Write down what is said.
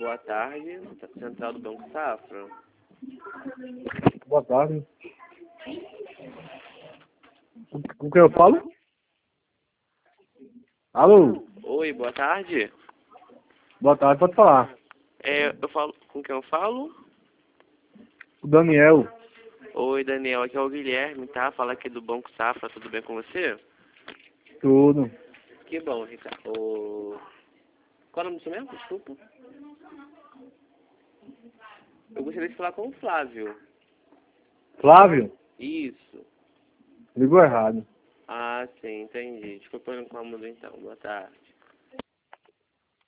boa tarde, Central do Banco Safra. Boa tarde. Com quem eu falo? Alô? Oi, boa tarde. Boa tarde, pode falar. Eu falo com quem eu falo? O Daniel. Oi, Daniel, aqui é o Guilherme, tá? Fala aqui do Banco Safra, tudo bem com você? Tudo. Que bom, Ricardo. Qual é o nome do seu mesmo? Desculpa. Eu gostaria de falar com o Flávio. Flávio? Isso. Ligou errado. Ah, sim, entendi. Desculpa o incômodo então. Boa tarde.